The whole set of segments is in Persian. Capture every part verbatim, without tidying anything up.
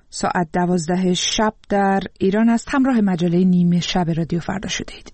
ساعت دوازده شب در ایران است. همراه مجله نیمه شب رادیو فردا شدید.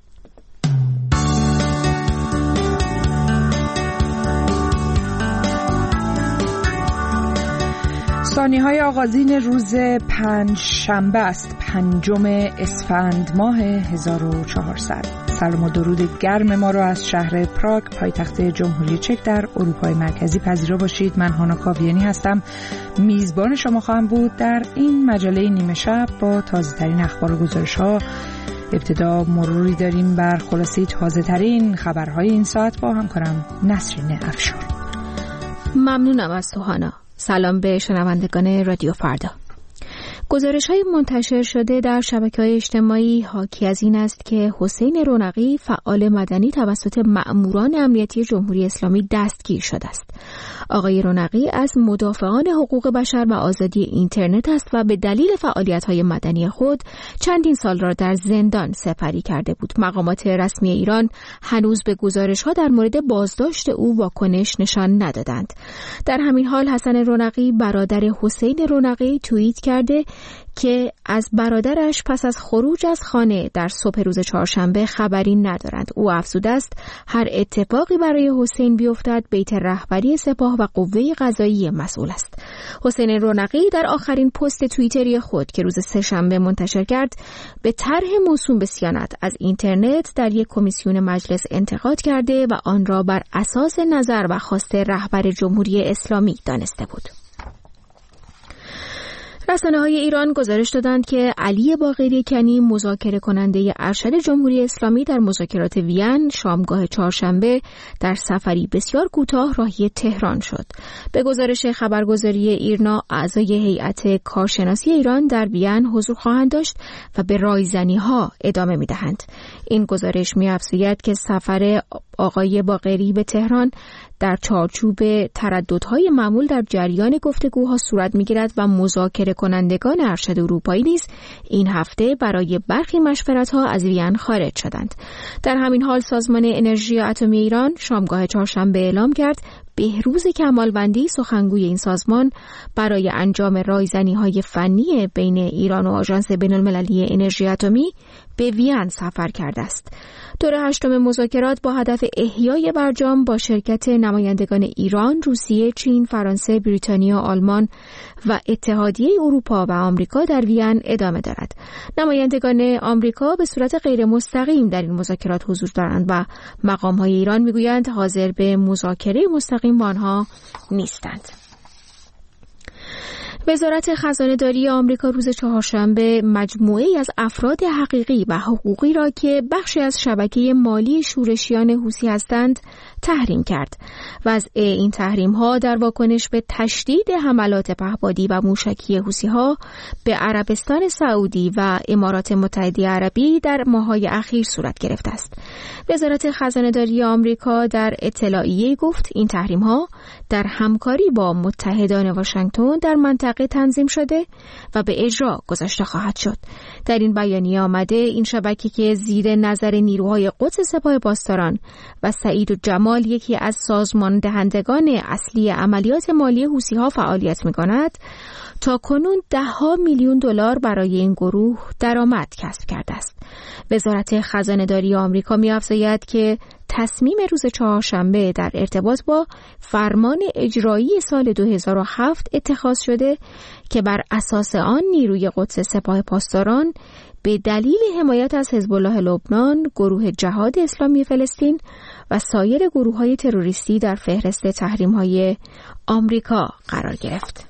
ثانیه‌های آغازین روز پنج شنبه است، پنجم اسفند ماه هزار و چهارصد. سلام و درود گرم ما رو از شهر پراگ، پایتخت جمهوری چک در اروپای مرکزی پذیرا باشید. من هانا کاویانی هستم، میزبان شما خواهم بود در این مجله نیمه شب با تازه ترین اخبار و گزارش ها. ابتدا مروری داریم بر خلاصه تازه ترین خبرهای این ساعت با همکارم نسرین افشار. ممنونم از تو هانا. سلام به شنوندگان رادیو فردا. گزارش‌های منتشر شده در شبکه‌های اجتماعی حاکی از این است که حسین رونقی فعال مدنی توسط مأموران امنیتی جمهوری اسلامی دستگیر شده است. آقای رونقی از مدافعان حقوق بشر و آزادی اینترنت است و به دلیل فعالیت‌های مدنی خود چندین سال را در زندان سپری کرده بود. مقامات رسمی ایران هنوز به گزارش‌ها در مورد بازداشت او واکنش نشان ندادند. در همین حال حسن رونقی برادر حسین رونقی توییت کرده که از برادرش پس از خروج از خانه در صبح روز چهارشنبه خبری ندارند. او افزوده است هر اتفاقی برای حسین بیفتد بیت رهبری سپاه و قوه قضاییه مسئول است. حسین رونقی در آخرین پست توییتری خود که روز سه‌شنبه منتشر کرد به طرح موسوم به صیانت از اینترنت در یک کمیسیون مجلس انتقاد کرده و آن را بر اساس نظر و خواست رهبر جمهوری اسلامی دانسته بود. رسانه‌های ایران گزارش دادند که علی باقری کنی مذاکره کننده ارشد جمهوری اسلامی در مذاکرات وین شامگاه چهارشنبه در سفری بسیار کوتاه راهی تهران شد. به گزارش خبرگزاری ایرنا اعضای هیئت کارشناسی ایران در وین حضور خواهند داشت و به رایزنی‌ها ادامه می‌دهند. این گزارش می‌افزاید که سفر آقای باقری به تهران در چارچوب ترددهای معمول در جریان گفتگوها صورت می‌گیرد و مذاکره کنندگان ارشد اروپایی نیز این هفته برای برخی مشورت‌ها از وین خارج شدند. در همین حال سازمان انرژی اتمی ایران شامگاه چهارشنبه اعلام کرد بهروز کمالوندی سخنگوی این سازمان برای انجام رایزنی‌های فنی بین ایران و آژانس بین‌المللی انرژی اتمی به وین سفر کرده است. دور هشتم مذاکرات با هدف احیای برجام با شرکت نمایندگان ایران، روسیه، چین، فرانسه، بریتانیا، آلمان و اتحادیه اروپا و آمریکا در وین ادامه دارد. نمایندگان آمریکا به صورت غیر مستقیم در این مذاکرات حضور دارند و مقام‌های ایران میگویند حاضر به مذاکره مستقیم با آنها نیستند. وزارت خزانه‌داری آمریکا روز چهارشنبه مجموعه‌ای از افراد حقیقی و حقوقی را که بخشی از شبکه مالی شورشیان حوثی هستند تحریم کرد. وضع این تحریم‌ها در واکنش به تشدید حملات پهپادی و موشکی حوثی‌ها به عربستان سعودی و امارات متحده عربی در ماه‌های اخیر صورت گرفته است. وزارت خزانه‌داری آمریکا در اطلاعیه‌ای گفت این تحریم‌ها در همکاری با متحدان واشنگتن در منطقه تنظیم شده و به اجرا گذاشته خواهد شد. در این بیانیه آمده این شبکه که زیر نظر نیروهای قدس سپاه پاسداران و سعید و جمال یکی از سازمان دهندگان اصلی عملیات مالی حوثی‌ها فعالیت می‌کند، تا کنون ده ها میلیون دلار برای این گروه درآمد کسب کرده است. وزارت خزانه‌داری آمریکا می‌افزاید که تصمیم روز چهارشنبه در ارتباط با فرمان اجرایی سال دو هزار و هفت اتخاذ شده که بر اساس آن نیروی قدس سپاه پاسداران به دلیل حمایت از حزب الله لبنان، گروه جهاد اسلامی فلسطین و سایر گروه‌های تروریستی در فهرست تحریم‌های آمریکا قرار گرفت.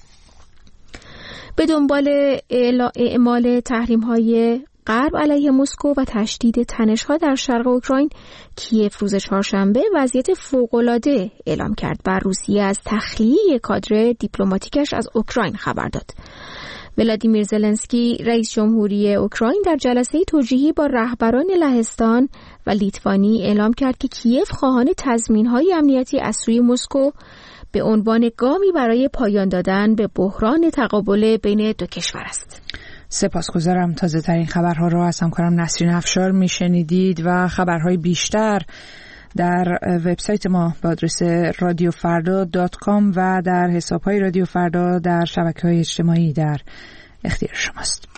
به دنبال اعمال تحریم‌های غرب علیه مسکو و تشدید تنش‌ها در شرق اوکراین، کیف روز چهارشنبه وضعیت فوق‌العاده اعلام کرد و روسیه از تخلیه کادر دیپلماتیکش از اوکراین خبر داد. ولادیمیر زلنسکی رئیس جمهوری اوکراین در جلسه توجیهی با رهبران لهستان و لیتوانی اعلام کرد که کیف خواهان تضمین‌های امنیتی از سوی مسکو به عنوان گامی برای پایان دادن به بحران تقابل بین دو کشور است. سپاسگزارم. تازه ترین خبرها را از همکارم نسرین افشار میشنیدید و خبرهای بیشتر در وبسایت ما با آدرس رادیو فردا دات کام و در حساب‌های رادیو فردا در شبکه‌های اجتماعی در اختیار شماست.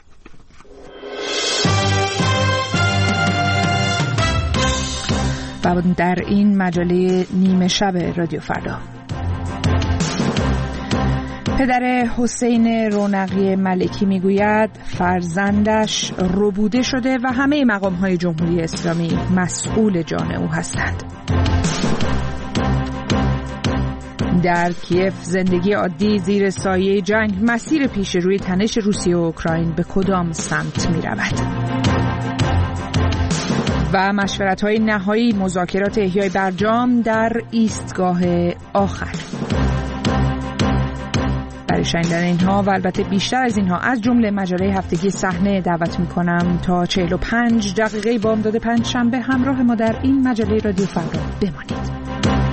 و در این مجله نیمه شب رادیو فردا، پدر حسین رونقی ملکی میگوید فرزندش ربوده شده و همه مقام‌های جمهوری اسلامی مسئول جان او هستند. در کیف زندگی عادی زیر سایه جنگ، مسیر پیش روی تنش روسیه و اوکراین به کدام سمت می رود؟ و مشورت‌های نهایی مذاکرات احیای برجام در ایستگاه آخر. برای شنیدن اینها و البته بیشتر از اینها از جمله مجله هفتگی صحنه دعوت می‌کنم تا چهل و پنج دقیقه بامداد پنج شنبه همراه ما در این مجله رادیو فردا بمانید.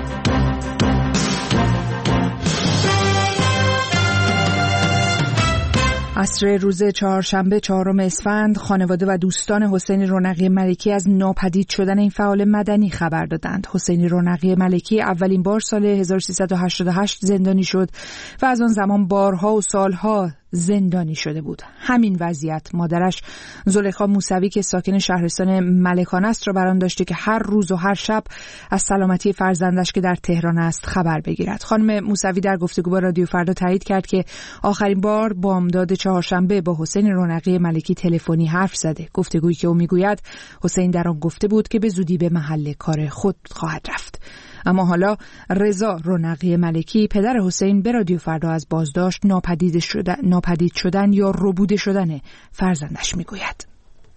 عصر روز چهارشنبه چهارم اسفند خانواده و دوستان حسین رونقی ملکی از ناپدید شدن این فعال مدنی خبر دادند. حسین رونقی ملکی اولین بار سال هزار و سیصد و هشتاد و هشت زندانی شد و از آن زمان بارها و سالها زندانی شده بود. همین وضعیت مادرش زلیخا موسوی که ساکن شهرستان ملکان است را بران داشته که هر روز و هر شب از سلامتی فرزندش که در تهران است خبر بگیرد. خانم موسوی در گفتگو با رادیو فردا تایید کرد که آخرین بار بامداد چهارشنبه با حسین رونقی ملکی تلفنی حرف زده. گفتگویی که او میگوید حسین در آن گفته بود که به زودی به محل کار خود خواهد رفت. اما حالا رضا رونقی ملکی پدر حسین به رادیو فردا از بازداشت، ناپدید شدن ناپدید شدن یا ربوده شدن فرزندش میگوید.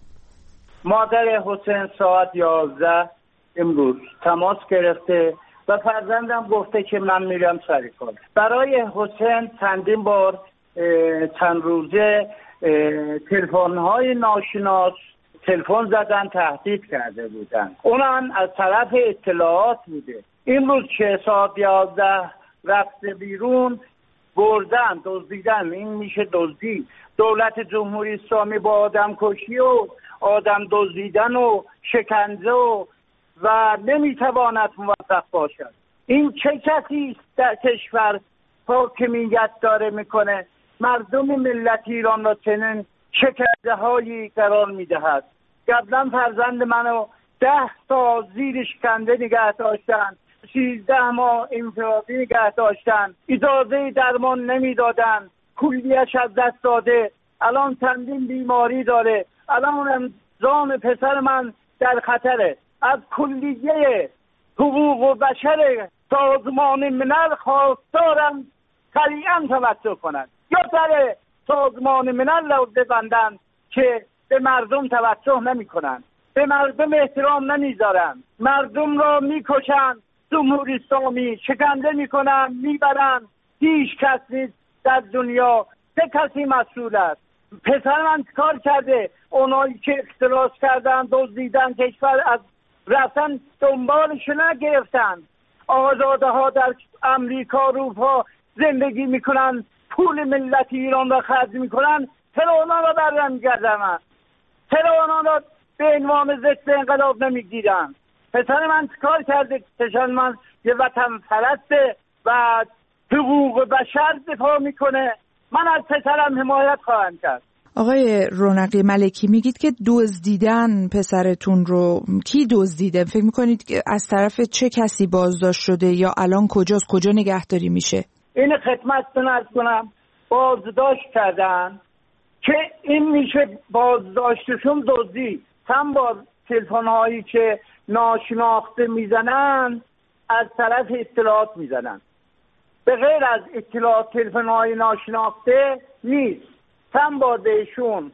مادر حسین ساعت یازده امروز تماس گرفته و فرزندم گفته که من میرم سر کار. برای حسین چندین بار چند روزه تلفن‌های ناشناس تلفن زدن، تهدید کرده بودن. اونم از طرف اطلاعات بوده. این روز که ساعت یازده رفته بیرون، بردن، دزدیدن. این میشه دزدی. دولت جمهوری اسلامی با آدم کشی و آدم دزدیدن و شکنجه و و نمیتواند موفق باشد. این چه کسی در کشور حاکمیت داره میکنه؟ مردم ملت ایران را چنین شکنجه هایی قرار میدهد. قبلا فرزند منو ده تا زیر شکنجه نگه داشتن، سیزده ماه انفرادی نگه داشتن، اجازه درمان نمیدادن، کلیه‌اش از دست داده. الان چندین بیماری داره. الان جان پسر من در خطره. از کلیه حقوق و بشر سازمان ملل خواستارم سریعا توجه کنند، یا در سازمان ملل رو ببندن که به مردم توجه نمی کنند، به مردم احترام نمیذارن، مردم را میکشن، جمهوری اسلامی شکنجه میکنن، میبرن. هیچ کس نیست در دنیا. چه کسی مسئول است؟ پسر من کار کرده؟ اونایی که اختلاس کردن، دزدیدن کشور، از رفتن دنبالش نگرفتن. آزاده ها در امریکا، اروپا زندگی میکنن، پول ملت ایران را خرج میکنن. چرا اونا را برنمیگردن؟ چرا اونا را به عنوان ضد انقلاب نمیگیرن؟ پسر من کار کرده؟ پسر من یه وطن پرسته و حقوق بشر دفاع میکنه. من از پسرم حمایت خواهم کرد. آقای رونقی ملکی، میگید که دزدیدن پسرتون رو. کی دزدیده؟ فکر میکنید که از طرف چه کسی بازداشت شده یا الان کجاست؟ کجا نگهداری میشه؟ این خدمتتون عرض کنم، بازداشت کردن که این میشه بازداشتشون دزدی. چند بار تلفن هایی که ناشناخته میزنن از طرف اطلاعات میزنن، به غیر از اطلاعات تلفن های ناشناخته نیست. چند بار بهشون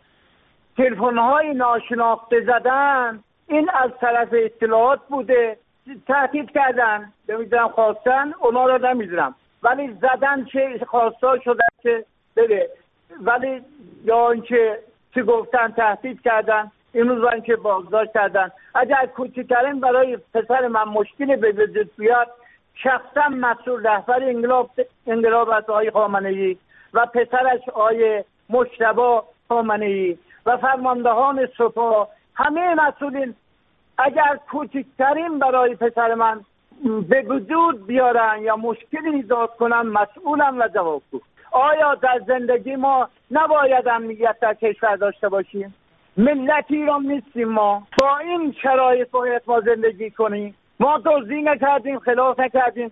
تلفن های ناشناخته زدن، این از طرف اطلاعات بوده. تهدید کردن، نمیدونم خواستن، اونا رو نمیدونم، ولی زدن چه خواستا شده که بره، ولی یا اینکه چه گفتن تهدید کردن. این روزان که بازداشت کردن. اگر کوچکترین برای پسر من مشکلی به وجود بیاد، شخصا مسئول رهبر انقلاب انقلاب از آقای خامنه‌ای و پسرش آقای مجتبی خامنه‌ای و فرماندهان سپاه، همه مسئولین اگر کوچکترین برای پسر من به وجود بیارن یا مشکلی ایجاد کنن مسئولم و جوابگو. آیا در زندگی ما نباید امنیت در کشور داشته باشیم؟ ملت ایران نیستیم ما؟ با این شرایط باید ما زندگی کنیم؟ ما دزدی نکردیم، خلاف نکردیم.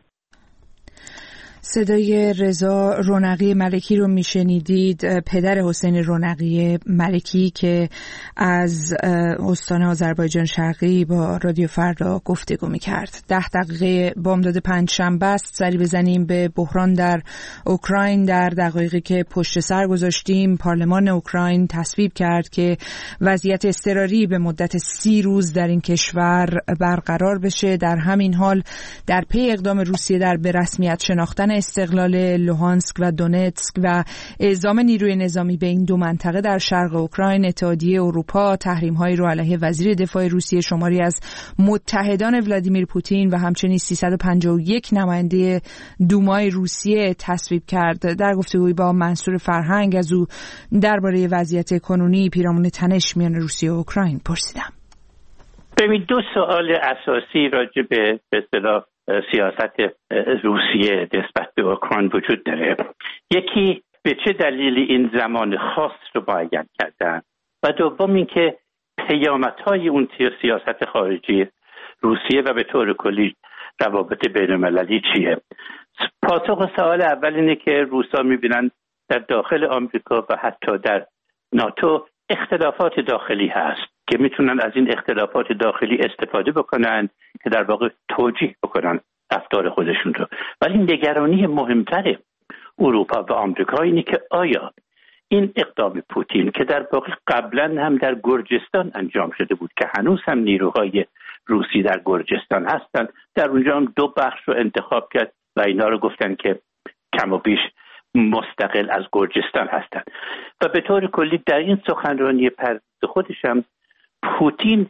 صدای رضا رونقی ملکی رو میشنیدید، پدر حسین رونقی ملکی که از استان آذربایجان شرقی با رادیو فردا گفتگو میکرد. ده دقیقه بامداد پنجشنبه است. سری بزنیم به بحران در اوکراین. در دقایقی که پشت سر گذاشتیم، پارلمان اوکراین تصویب کرد که وضعیت اضطراری به مدت سی روز در این کشور برقرار بشه. در همین حال در پی اقدام روسیه در به رسمیت شناختن استقلال لوهانسک و دونتسک و اعزام نیروی نظامی به این دو منطقه در شرق اوکراین، اتحادیه اروپا تحریم‌هایی رو علیه وزیر دفاع روسیه شماری از متحدان ولادیمیر پوتین و همچنین سیصد و پنجاه و یک نماینده دومای روسیه تصویب کرد. در گفتگویی با منصور فرهنگ از او درباره وضعیت کنونی پیرامون تنش میان روسیه و اوکراین پرسیدم. ببین، دو سوال اساسی راجع به به اصطلاح سیاست روسیه نسبت به اوکراین وجود داره. یکی به چه دلیلی این زمان خاص رو معین کردن و دوم اینکه پیامدهای اون سیاست خارجی روسیه و به طور کلی روابط بین‌المللی چیه. پاسخ سوال اول اینه که روسا میبینن در داخل آمریکا و حتی در ناتو اختلافات داخلی هست که میتونن از این اختلافات داخلی استفاده بکنن که در واقع توجیه بکنن رفتار خودشون رو. ولی نگرانی مهمتره اروپا و آمریکا اینه که آیا این اقدام پوتین که در واقع قبلا هم در گرجستان انجام شده بود که هنوز هم نیروهای روسی در گرجستان هستن، در اونجا هم دو بخش رو انتخاب کرد و اینا رو گفتن که کم و بیش مستقل از گرجستان هستند و به طور کلی در این سخنرانی پرد خودش هم پوتین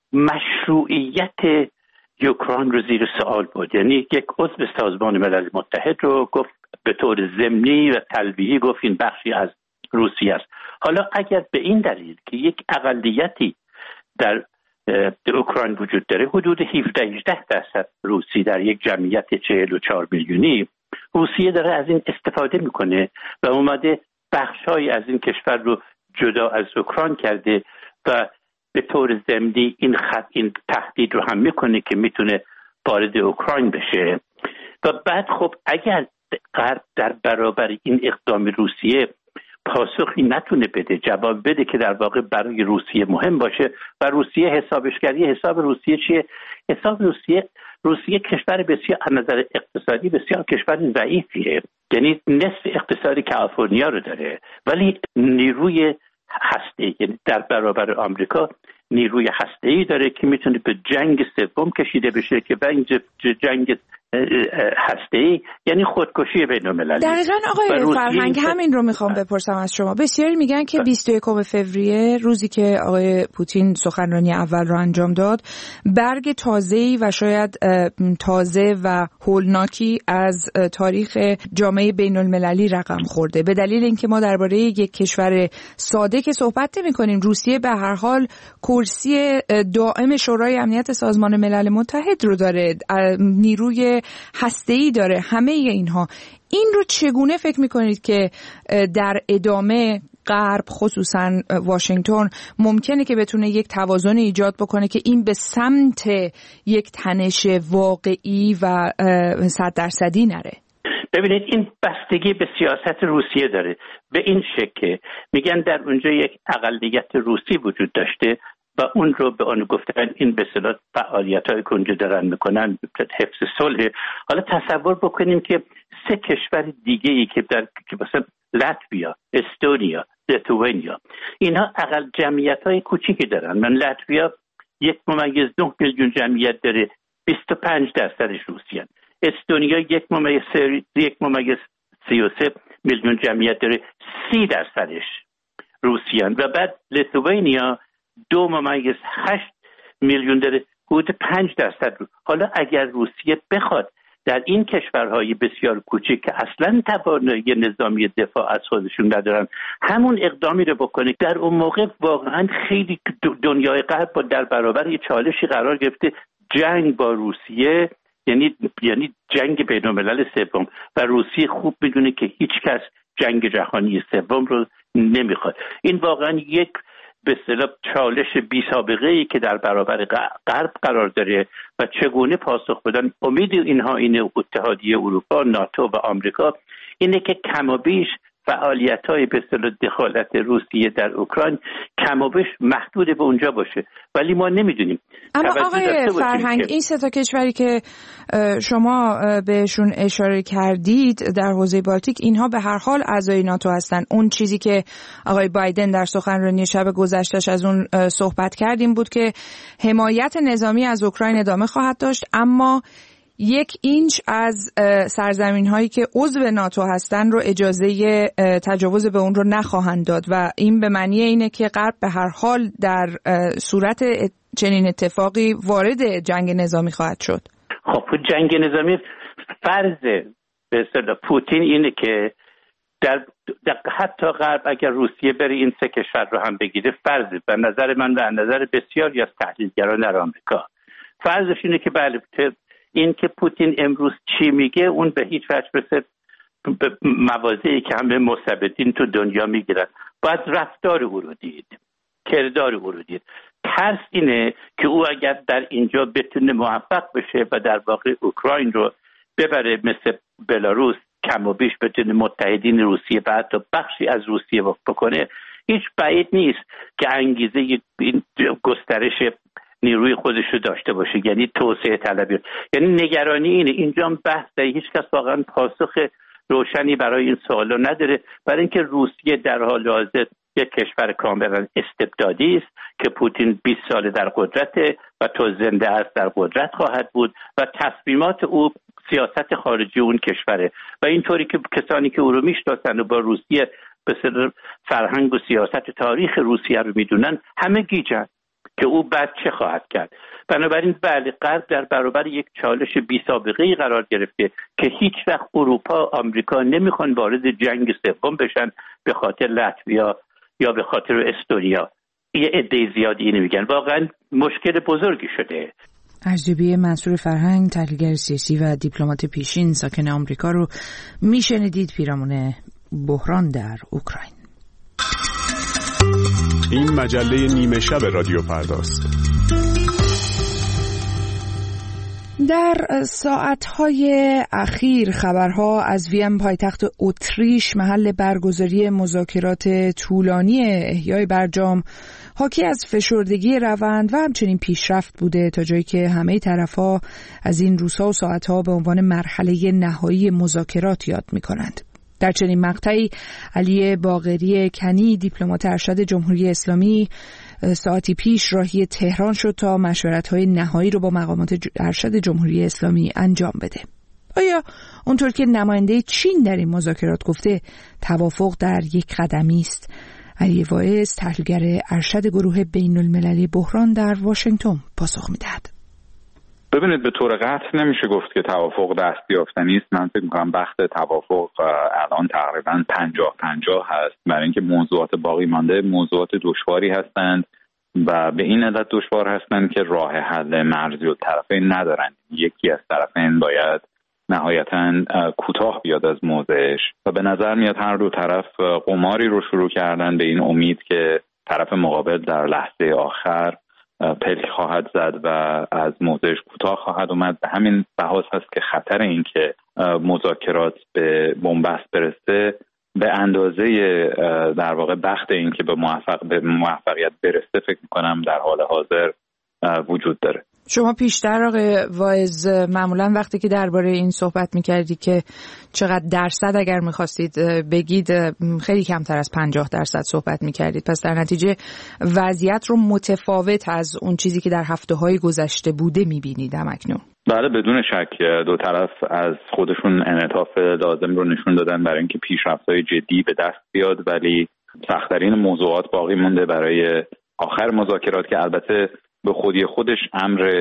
مشروعیت اوکراین رو زیر سوال بود. یعنی یک عضو سازمان ملل متحد رو گفت به طور ضمنی و تلویحی گفت این بخشی از روسیه است. حالا اگر به این دلیل که یک اقلیتی در اوکراین وجود داره، حدود هفده هجده درصد روسی در یک جمعیت چهل و چهار میلیونی، روسیه داره از این استفاده میکنه و اومده بخش‌هایی از این کشور رو جدا از اوکراین کرده و به طور ضمنی این خط این تهدید رو هم میکنه که میتونه وارد اوکراین بشه. و بعد خب اگر غرب در برابر این اقدام روسیه پاسخی نتونه بده، جواب بده که در واقع برای روسیه مهم باشه و روسیه حسابشگری، حساب روسیه چیه؟ حساب روسیه روسیه کشور بسیار از نظر اقتصادی بسیار کشور ضعیفیه، یعنی نصف اقتصاد کالیفرنیا رو داره ولی نیروی هسته، یعنی در برابر آمریکا نیروی هسته‌ای داره که میتونه به جنگ سوم کشیده بشه که به این جنگ هسته‌ای یعنی خودکشی بین‌المللی. دقیقاً آقای فرهنگ همین رو میخوام بپرسم از شما. بسیاری میگن که بیست و یکم فوریه روزی که آقای پوتین سخنرانی اول رو انجام داد، برگ تازه‌ای و شاید تازه و هولناکی از تاریخ جامعه بین‌المللی رقم خورده، به دلیل اینکه ما درباره یک کشور ساده که صحبت نمی‌کنیم. روسیه به هر حال کرسی دائم شورای امنیت سازمان ملل متحد رو داره، نیروی هسته‌ای داره، همه اینها. این رو چگونه فکر میکنید که در ادامه غرب خصوصا واشنگتن ممکنه که بتونه یک توازن ایجاد بکنه که این به سمت یک تنش واقعی و صد درصدی نره؟ ببینید، این بستگی به سیاست روسیه داره. به این شکل میگن در اونجا یک اقلیت روسی وجود داشته و اون رو به اون گفتن این به اصطلاح فعالیت‌های که اونجا دارن میکنن حفظ صلح. حالا تصور بکنیم که سه کشور دیگه ای که در که مثلا لاتویا، استونیا، لیتوانیا، اینها اقل جمعیت‌های کوچیکی دارن. من لاتویا یک ممیز نه میلیون جمعیت داره، بیست و پنج درصدش روسیان. استونیا یک ممیز یک ممیز سی و سه میلیون جمعیت داره، سی درصدش روسیان. و بعد لیتوانیا دو ممیز هشت میلیون داره، حدود پنج درصد رو. حالا اگر روسیه بخواد در این کشورهای بسیار کوچک که اصلا توانایی نظامی دفاع از خودشون ندارن همون اقدامی رو بکنه. در اون موقع واقعا خیلی دنیای غرب با در برابر یه چالشی قرار گرفته، جنگ با روسیه، یعنی یعنی جنگ بین‌الملل سوم، و روسیه خوب میدونه که هیچ کس جنگ جهانی سوم رو نمیخواد. این واقعا یک به اصطلاح چالش بی سابقه ای که در برابر غرب قرار داره و چگونه پاسخ بدن. امید اینها اینه اتحادیه اروپا، ناتو و آمریکا اینه که کم و بیش فعالیت‌های به اصطلاح دخالت روسیه در اوکراین کم و بیش محدود به اونجا باشه، ولی ما نمیدونیم. اما آقای فرهنگ، این سه تا کشوری که شما بهشون اشاره کردید در حوزه بالتیک، اینها به هر حال اعضای ناتو هستن. اون چیزی که آقای بایدن در سخنرانی شب گذشته‌اش از اون صحبت کردیم بود که حمایت نظامی از اوکراین ادامه خواهد داشت، اما یک اینچ از سرزمین هایی که عضو ناتو هستن رو اجازه تجاوز به اون رو نخواهند داد و این به معنی اینه که غرب به هر حال در صورت چنین اتفاقی وارد جنگ نظامی خواهد شد. خب جنگ نظامی فرض به اصطلاح پوتین اینه که در, در حتی غرب اگر روسیه بره این سه کشور رو هم بگیره، فرض به نظر من و نظر بسیاری از تحلیلگران در آمریکا، فرضش اینه که بله این که پوتین امروز چی میگه اون به هیچ وجه مثل مواضعی که همه مستبدین تو دنیا میگیرن. باید رفتار او رو دید، کردار او رو دید. ترس اینه که او اگر در اینجا بتونه موفق بشه و در واقع اوکراین رو ببره مثل بلاروس، کم و بیش بتونه متحدین روسیه و حتی بخشی از روسیه بکنه، هیچ بعید نیست که انگیزه این گسترش نیروی خودش رو داشته باشه، یعنی توسعه طلبی. یعنی نگرانی اینه، اینجا هم بحث داره، هیچ کس واقعا پاسخ روشنی برای این سوالا نداره، برای اینکه روسیه در حال حاضر یک کشور کاملا استبدادی است که پوتین بیست سال در قدرته و تا زنده است در قدرت خواهد بود و تصمیمات او سیاست خارجی اون کشوره و اینطوری که کسانی که او رو میشناسن و با روسیه به سر فرهنگ و سیاست تاریخ روسیه رو میدونن همه گیجن که او بعد چه خواهد کرد. بنابراین بله، غرب در برابر یک چالش بی سابقه ای قرار گرفته که هیچ وقت اروپا و آمریکا نمیخوان وارد جنگ سوم بشن به خاطر لاتویا یا به خاطر استونیا. یه عده زیادی اینو میگن. واقعا مشکل بزرگی شده. ارزیابی منصور فرهنگ، تحلیلگر سیاسی و دیپلمات پیشین ساکن آمریکا رو میشنیدید پیرامون بحران در اوکراین. این مجله نیمه شب رادیو فرداست. در ساعتهای اخیر خبرها از وین پایتخت اتریش محل برگزاری مذاکرات طولانی احیای برجام حاکی از فشردگی روند و همچنین پیشرفت بوده تا جایی که همه طرفها از این روزها و ساعتها به عنوان مرحله نهایی مذاکرات یاد می‌کنند. در چنین مقطعی علی باقری کنی، دیپلمات ارشد جمهوری اسلامی، ساعتی پیش راهی تهران شد تا مشورت‌های نهایی رو با مقامات ارشد جمهوری اسلامی انجام بده. آیا اونطور که نماینده چین در این مذاکرات گفته توافق در یک قدمی است؟ علی واعظ، تحلیلگر ارشد گروه بین المللی بحران در واشنگتن پاسخ می‌دهد. ببینید، به طور قطع نمیشه گفت که توافق دست یافتنی است. من فکر می‌کنم بخت توافق الان تقریباً پنجاه پنجاه هست، برای اینکه موضوعات باقی مانده موضوعات دشواری هستند و به این علت دشوار هستند که راه حل مرزی و طرفین ندارند. یکی از طرفین باید نهایتاً کوتاه بیاد از موضعش و به نظر میاد هر دو طرف قماری رو شروع کردن به این امید که طرف مقابل در لحظه آخر پلک خواهد زد و از موضعش کوتاه خواهد اومد. به همین لحاظ هست که خطر این که مذاکرات به بنبست برسه به اندازه در واقع بخت این که به موفق به موفقیت برسه فکر می‌کنم در حال حاضر وجود داره. شما پیشتر آقای واعظ معمولا وقتی که درباره این صحبت می‌کردی که چقدر درصد اگر می‌خواستید بگید خیلی کمتر از پنجاه درصد صحبت می‌کردید. پس در نتیجه وضعیت رو متفاوت از اون چیزی که در هفته‌های گذشته بوده می‌بینید همکنون. بله، بدون شک دو طرف از خودشون انعطاف لازم رو نشون دادن برای اینکه پیشرفت‌های جدی به دست بیاد، ولی سخت‌ترین موضوعات باقی مونده برای آخر مذاکرات که البته به خودی خودش امر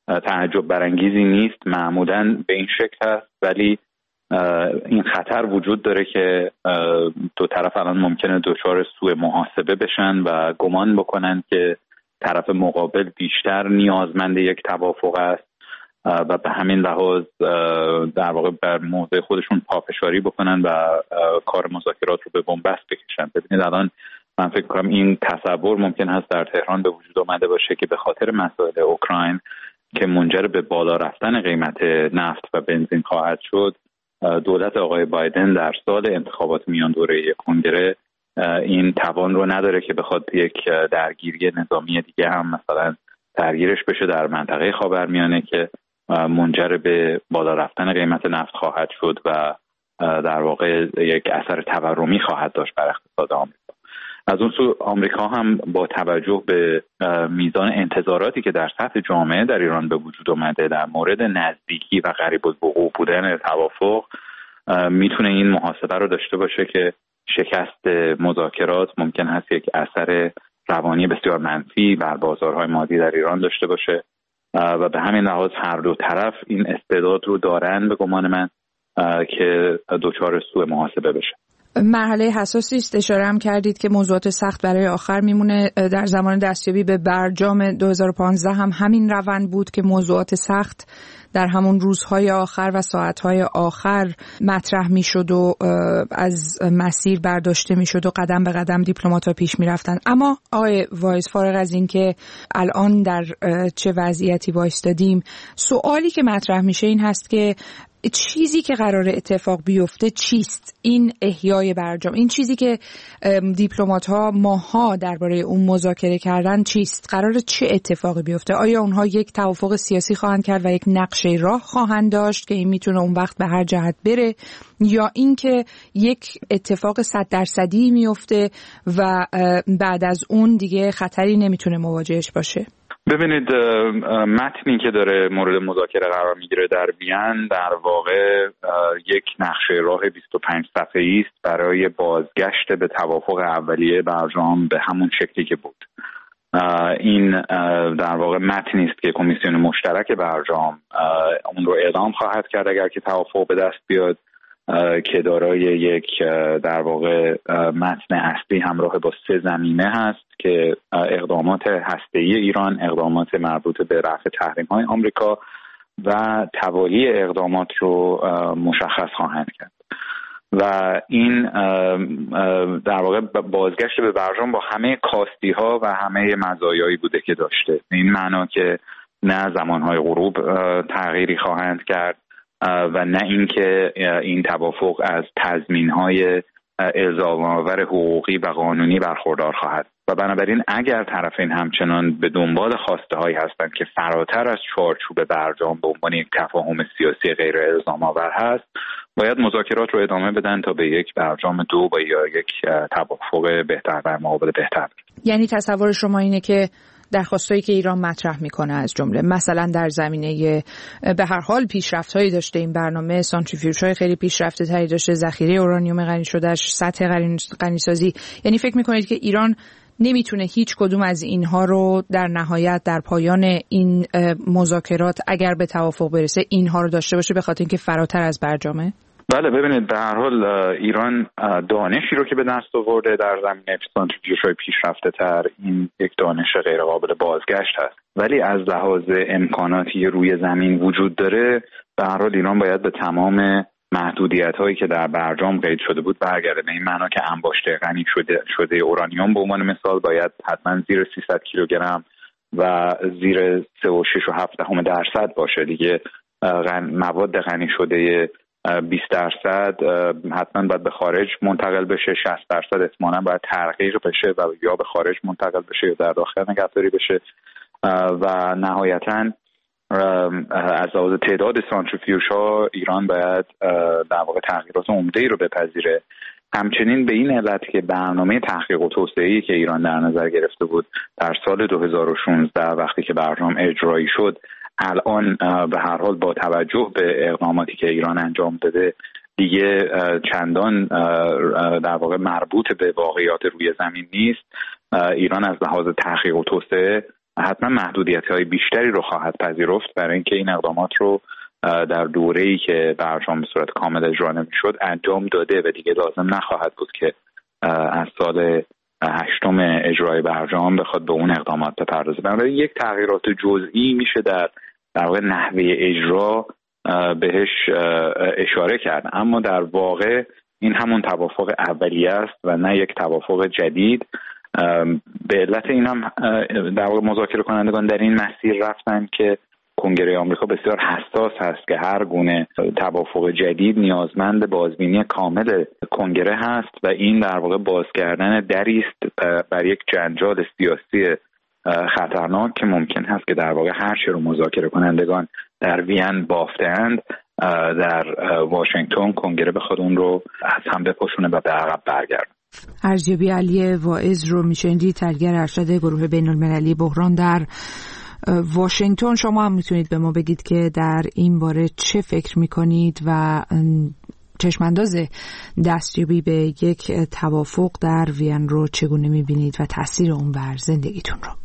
تعجب برانگیزی نیست، معمولاً به این شکل هست، ولی این خطر وجود داره که دو طرف الان ممکنه دچار سوء محاسبه بشن و گمان بکنن که طرف مقابل بیشتر نیازمند یک توافق است و به همین لحاظ در واقع بر موضع خودشون پافشاری بکنن و کار مذاکرات رو به بنبست بکشن. ببینید الان من فکر کنم این تصور ممکن هست در تهران به وجود آمده باشه که به خاطر مسائل اوکراین که منجر به بالا رفتن قیمت نفت و بنزین خواهد شد، دولت آقای بایدن در سال انتخابات میان دوره کنگره این توان رو نداره که بخواد یک درگیری نظامی دیگه هم مثلا درگیرش بشه در منطقه خاورمیانه که منجر به بالا رفتن قیمت نفت خواهد شد و در واقع یک اثر تورمی خواهد داشت بر اقتصاد آمریکا. از اون سو آمریکا هم با توجه به میزان انتظاراتی که در سطح جامعه در ایران به وجود اومده در مورد نزدیکی و قریب الوقوع بودن توافق میتونه این محاسبه رو داشته باشه که شکست مذاکرات ممکن هست یک اثر روانی بسیار منفی بر بازارهای مالی در ایران داشته باشه و به همین لحاظ هر دو طرف این استعداد رو دارن به گمان من که دچار سوء محاسبه بشه. مرحله حساسی است، اشاره هم کردید که موضوعات سخت برای آخر میمونه. در زمان دستیابی به برجام دو هزار و پانزده هم همین روند بود که موضوعات سخت در همون روزهای آخر و ساعتهای آخر مطرح میشد و از مسیر برداشته میشد و قدم به قدم دیپلمات‌ها پیش میرفتن. اما آقای وایس، فارغ از این که الان در چه وضعیتی وایستادیم، سوالی که مطرح میشه این هست که چیزی که قرار اتفاق بیفته چیست؟ این احیای برجام، این چیزی که دیپلمات‌ها ماها درباره اون مذاکره کردن چیست؟ قرار چه اتفاقی بیفته؟ آیا اونها یک توافق سیاسی خواهند کرد و یک نقشه راه خواهند داشت که این میتونه اون وقت به هر جهت بره، یا اینکه یک اتفاق صد درصدی میفته و بعد از اون دیگه خطری نمیتونه مواجهش باشه؟ ببینید، متنی که داره مورد مذاکره قرار میگیره در وین در واقع یک نقشه راه بیست و پنج صفحه‌ای است برای بازگشت به توافق اولیه برجام به همون شکلی که بود. این در واقع متنی است که کمیسیون مشترک برجام اون رو اعلام خواهد کرد اگر که توافق به دست بیاد، که دارای یک در واقع متن اصلی همراه با سه زمینه هست که اقدامات هسته‌ای ایران، اقدامات مربوط به رفع تحریم‌های آمریکا و توالی اقدامات رو مشخص خواهند کرد. و این در واقع بازگشت به برجام با همه کاستی‌ها و همه مزایایی بوده که داشته. این معنا که نه زمانهای غروب تغییری خواهند کرد و نه اینکه این توافق از تضمین‌های الزام‌آور حقوقی و قانونی برخوردار خواهد. و بنابراین اگر طرفین همچنان به دنبال خواسته‌هایی هستند که فراتر از چارچوب برجام به عنوان یک تفاهم سیاسی غیر الزام‌آور هست، باید مذاکرات رو ادامه بدن تا به یک برجام دو و یا یک توافق بهتر در مقابل بهتر. یعنی تصور شما اینه که درخواستایی که ایران مطرح میکنه از جمله مثلا در زمینه به هر حال پیشرفت‌هایی داشته این برنامه، سانتریفیوژهای خیلی پیشرفته تری داشته، ذخیره اورانیوم غنی شده‌اش، سطح غنیسازی، یعنی فکر میکنید که ایران نمیتونه هیچ کدوم از اینها رو در نهایت در پایان این مذاکرات اگر به توافق برسه اینها رو داشته باشه به خاطر اینکه فراتر از برجامه؟ بله، ببینید به هر حال ایران دانشی رو که به دست آورده در زمینه سانتریفیوژهای پیشرفته تر، این یک دانش غیر قابل بازگشت هست، ولی از لحاظ امکاناتی روی زمین وجود داره به هر حال ایران باید به تمام محدودیت هایی که در برجام قید شده بود برگرده. به این معنا که انباشته غنی شده شده اورانیوم به عنوان مثال باید حتما زیر سیصد کیلوگرم و زیر سه و شش و هفت دهم درصد باشه. دیگه مواد غنی شده بیست درصد حتما باید به خارج منتقل بشه، شصت درصد احتمالاً باید ترقیق بشه و یا به خارج منتقل بشه یا در داخل نگهداری بشه و نهایتاً از لحاظ تعداد سانتریفیوژها ایران باید در واقع تغییرات عمده‌ای رو بپذیره. همچنین به این علت که برنامه تحقیق و توسعه‌ای که ایران در نظر گرفته بود در سال دو هزار و شانزده وقتی که برنامه اجرایی شد، الان به هر حال با توجه به اقداماتی که ایران انجام داده دیگه چندان در واقع مربوط به واقعیات روی زمین نیست. ایران از لحاظ تحقیق و توسعه حتما محدودیت‌های بیشتری رو خواهد پذیرفت برای اینکه این اقدامات رو در دوره‌ای که برجام به صورت کامل اجرا نمی‌شد انجام داده و دیگه لازم نخواهد بود که از سال هشتم اجرای برجام بخواد به اون اقدامات بپردازه. بنابراین یک تغییرات جزئی میشه در در واقع نحوه اجرا بهش اشاره کرد، اما در واقع این همون توافق اولیه است و نه یک توافق جدید. به علت این هم در واقع مذاکره کنندگان در این مسیر رفتن که کنگره آمریکا بسیار حساس هست که هر گونه توافق جدید نیازمند بازبینی کامل کنگره هست و این در واقع باز کردن دری است بر یک جنجال سیاسی خطرناک که ممکن هست که در واقع هر چه رو مذاکره کنندگان در وین بافتند در واشنگتن کنگره بخواد اون رو از هم بپوشونه و به عقب برگرده. ارزیابی علی واعظ رو میشنید، ترگر ارشد گروه بین المللی بحران در واشنگتن. شما هم میتونید به ما بگید که در این باره چه فکر میکنید و چشمانداز دستیابی به یک توافق در وین رو چگونه میبینید و تاثیر اون بر زندگیتون رو.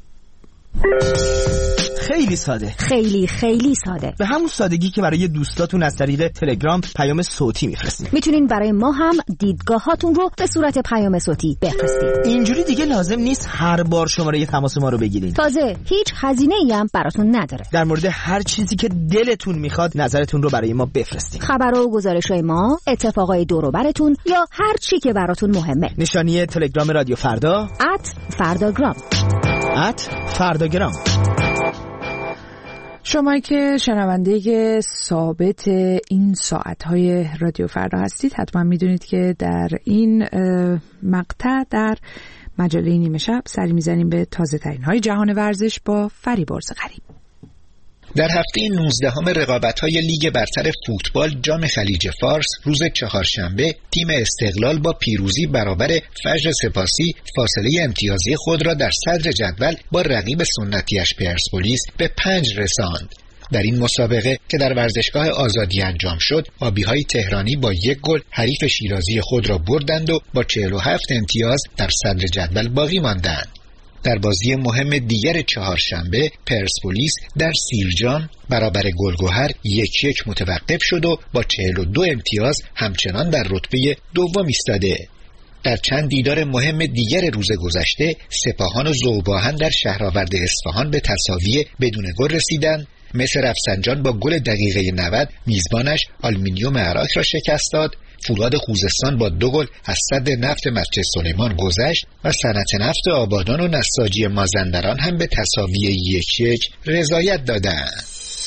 خیلی ساده، خیلی خیلی ساده، به همون سادگی که برای دوستاتون از طریق تلگرام پیام صوتی میفرستین. میتونین برای ما هم دیدگاهاتون رو به صورت پیام صوتی بفرستید. اینجوری دیگه لازم نیست هر بار شماره تماس ما رو بگیرین. تازه هیچ هزینه‌ای هم براتون نداره. در مورد هر چیزی که دلتون میخواد نظرتون رو برای ما بفرستین. خبر و گزارش‌های ما، اتفاقای دور و براتون یا هر چی که براتون مهمه. نشانی تلگرام رادیو فردا ات فرداگرام ات فرداگرام. شما که شنونده ثابت این ساعت‌های رادیو فردا هستید حتما میدونید که در این مقطع در مجله نیمه شب سری میزنیم به تازه ترین های جهان ورزش با فریبرز غریب. در هفته نوزدهم رقابت‌های لیگ برتر فوتبال جام خلیج فارس روز چهارشنبه تیم استقلال با پیروزی برابر فجر سپاسی فاصله امتیازی خود را در صدر جدول با رقیب سنتی‌اش پرسپولیس به پنج رساند. در این مسابقه که در ورزشگاه آزادی انجام شد، آبی‌های تهرانی با یک گل حریف شیرازی خود را بردند و با چهل و هفت امتیاز در صدر جدول باقی ماندند. در بازی مهم دیگر چهارشنبه پرسپولیس در سیرجان برابر گلگهر یک یک متوقف شد و با چهل و دو امتیاز همچنان در رتبه دوم ایستاده. در چند دیدار مهم دیگر روز گذشته سپاهان و ذوباهن در شهرآورد اصفهان به تساوی بدون گل رسیدند. مصر رفسنجان با گل دقیقه نود میزبانش آلومینیوم عراق را شکست داد. فولاد خوزستان با دو گل از سد نفت مسجد سلیمان گذشت و صنعت نفت آبادان و نساجی مازندران هم به تساوی یک یک رضایت دادند.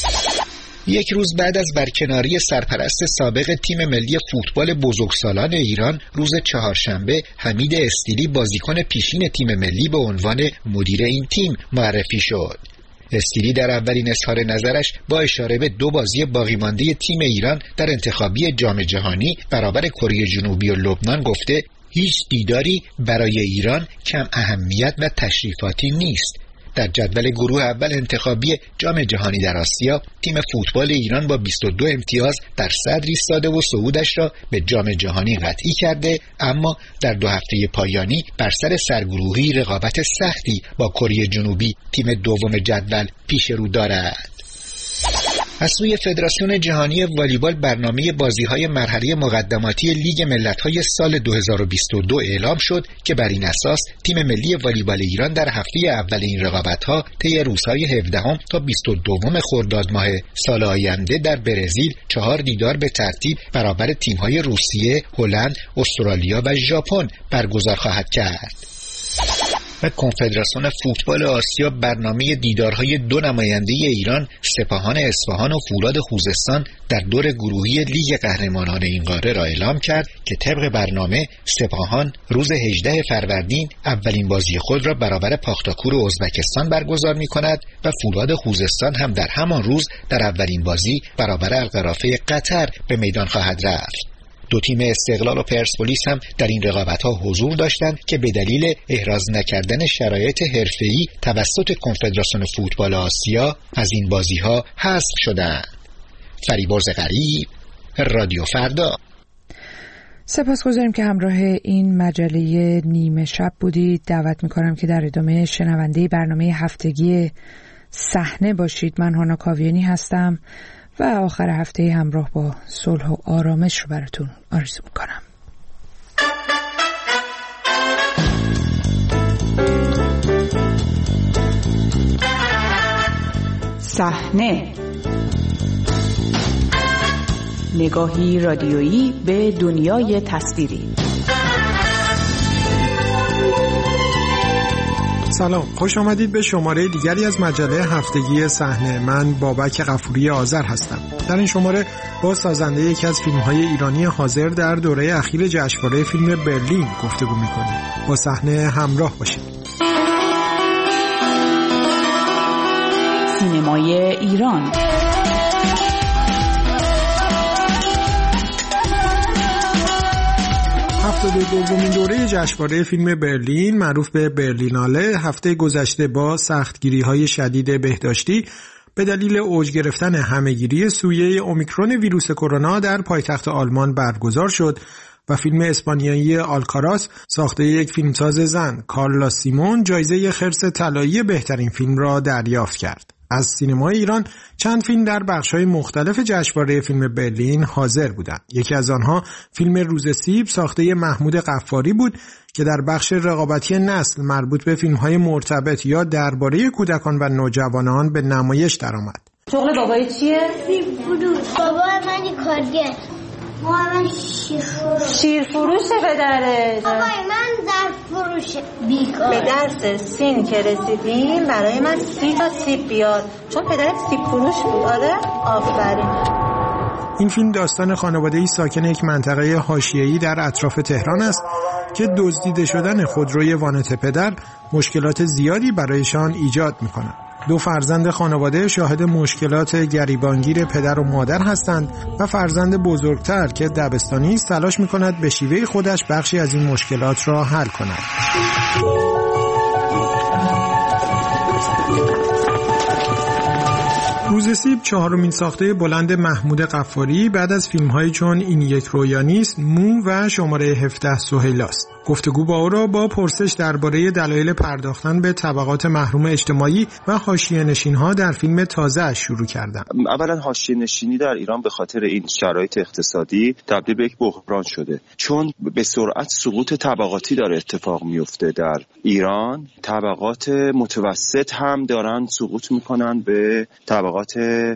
یک روز بعد از برکناری سرپرست سابق تیم ملی فوتبال بزرگسالان ایران روز چهارشنبه حمید استیلی بازیکن پیشین تیم ملی به عنوان مدیر این تیم معرفی شد. استیلی در اولین اظهار نظرش با اشاره به دو بازی باقی مانده تیم ایران در انتخابی جام جهانی برابر کره جنوبی و لبنان گفته هیچ دیداری برای ایران کم اهمیت و تشریفاتی نیست. در جدول گروه اول انتخابی جام جهانی در آسیا تیم فوتبال ایران با بیست و دو امتیاز در صدر ایستاده و صعودش را به جام جهانی قطعی کرده، اما در دو هفته پایانی بر سر سرگروهی رقابت سختی با کره جنوبی تیم دوم جدول پیش رو دارد. از سوی فدراسیون جهانی والیبال برنامه بازی‌های مرحله مقدماتی لیگ ملت‌های سال دو هزار و بیست و دو اعلام شد که بر این اساس تیم ملی والیبال ایران در هفته اول این رقابت‌ها طی روزهای هفدهم تا بیست و دوم خرداد ماه سال آینده در برزیل چهار دیدار به ترتیب برابر تیم‌های روسیه، هلند، استرالیا و ژاپن برگزار خواهد کرد. و کنفدراسیون فوتبال آسیا برنامه دیدارهای دو نماینده ایران سپاهان اصفهان و فولاد خوزستان در دور گروهی لیگ قهرمانان این قاره را اعلام کرد که طبق برنامه سپاهان روز هجدهم فروردین اولین بازی خود را برابر پاختاکور ازبکستان برگزار می کند و فولاد خوزستان هم در همان روز در اولین بازی برابر القرافه قطر به میدان خواهد رفت. دو تیم استقلال و پرسپولیس هم در این رقابت‌ها حضور داشتند که به دلیل احراز نکردن شرایط حرفه‌ای توسط کنفدراسیون فوتبال آسیا از این بازی‌ها حذف شدند. فریبرز غریب، رادیو فردا. سپاسگزاریم که همراه این مجله نیمه شب بودید. دعوت میکنم که در ادامه شنونده برنامه هفتگی صحنه باشید. من هانا کاویانی هستم و آخر هفته همراه با صلح و آرامش رو براتون آرزو میکنم. صحنه، نگاهی رادیویی به دنیای تصویری. سلام، خوش آمدید به شماره دیگری از مجله هفتگی صحنه. من بابک غفوری آذر هستم. در این شماره با سازنده یکی از فیلم‌های ایرانی حاضر در دوره اخیر جشنواره فیلم برلین گفتگو می‌کنیم. با صحنه همراه باشید. سینمای ایران. هفتاد و دومین دوره جشنواره فیلم برلین معروف به برلیناله هفته گذشته با سختگیری‌های شدید بهداشتی به دلیل اوج گرفتن همهگیری سویه اومیکرون ویروس کرونا در پایتخت آلمان برگزار شد و فیلم اسپانیایی آلکاراس ساخته یک فیلمساز زن کارلا سیمون جایزه خرس طلایی بهترین فیلم را دریافت کرد. از سینمای ایران چند فیلم در بخش‌های مختلف جشنواره فیلم برلین حاضر بودند. یکی از آنها فیلم روز سیب ساخته محمود غفاری بود که در بخش رقابتی نسل مربوط به فیلم‌های مرتبط یا درباره کودکان و نوجوانان به نمایش درآمد. شغل بابای چیه؟ سیب فروش. بابای من کارگر. مامان شیر فروش. شیر فروشه پدرش. بابای من ظرف فروش بیکار. به درس سین که رسیدیم برای من سی تا سیب بیاد چون پدرت سیب فروش بود. آره آفرین. این فیلم داستان خانواده‌ای ساکن یک منطقه حاشیه‌ای در اطراف تهران است که دزدیده شدن خودروی وانت پدر مشکلات زیادی برایشان ایجاد می‌کند. دو فرزند خانواده شاهد مشکلات گریبانگیر پدر و مادر هستند و فرزند بزرگتر که دبستانی است تلاش می‌کند به شیوه خودش بخشی از این مشکلات را حل کند. روز سیب چهارمین ساخته بلند محمود غفاری بعد از فیلم‌هایی چون این یک رویا نیست، مو و شماره هفده سهیلاست. گفتگو با او را با پرسش درباره دلایل پرداختن به طبقات محروم اجتماعی و حاشیه‌نشین‌ها در فیلم تازه‌اش شروع کردم. اولا حاشیه‌نشینی در ایران به خاطر این شرایط اقتصادی تبدیل به یک بحران شده، چون به سرعت سقوط طبقاتی داره اتفاق میفته در ایران. طبقات متوسط هم دارن سقوط میکنن به طبقات